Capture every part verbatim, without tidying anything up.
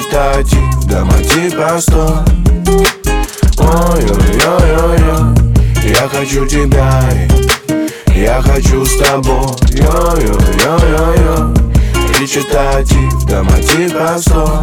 Речитатив, да мотив простой. Ой-ой-ой-ой-ой, я хочу тебя, я хочу с тобой. Ой-ой-ой-ой-ой, речитатив, да мотив простой.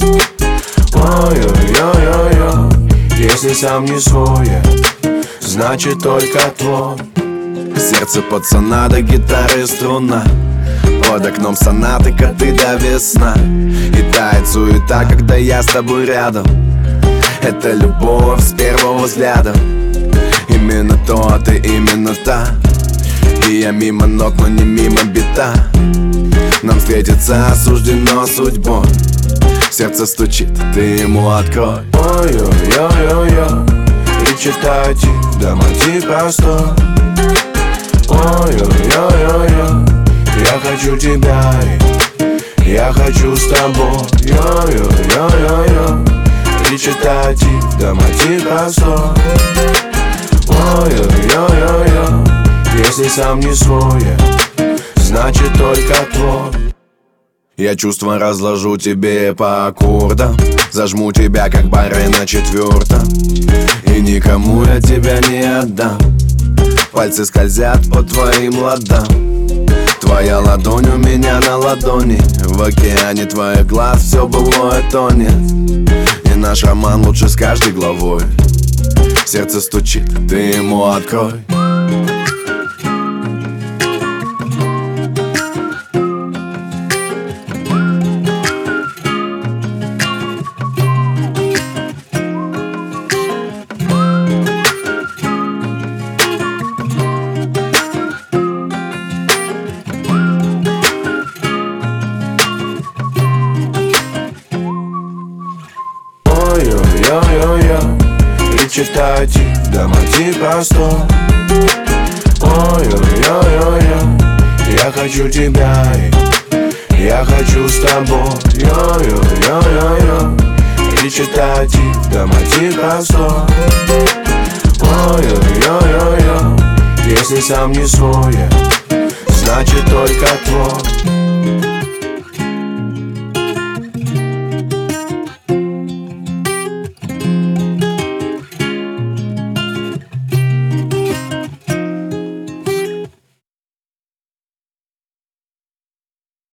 Ой-ой-ой-ой-ой, если сам не свой, значит только твой. Сердце пацана до гитары струна, под окном сонаты, коты до весна. И тает суета, когда я с тобой рядом. Это любовь с первого взгляда. Именно то, а ты именно та. И я мимо ног, но не мимо бита. Нам встретиться суждено судьбой. Сердце стучит, ты ему открой. Ой-ой-ой-ой-ой, речитатив, да мотив простой. Ой-ой-ой-ой-ой, я хочу тебя, я хочу с тобой. Ой-ой-ой-ой-ой, речитатив, да мотив простой. Ой-ой-ой-ой-ой, если сам не свой, значит только твой. Я чувства разложу тебе по аккордам, зажму тебя, как барай на четвертом. И никому я тебя не отдам. Пальцы скользят по твоим ладам. Твоя ладонь у меня на ладони. В океане твоих глаз все былое тонет. И наш роман лучше с каждой главой. Сердце стучит, ты ему открой. Ой-ой-ой-ой-ой, речитатив, да мотив простой. Ой-ой-ой-ой-ой, я хочу тебя, я хочу с тобой. Ой-ой-ой-ой-ой, речитатив, да мотив простой. Ой-ой-ой-ой-ой, если сам не свой, значит только твой.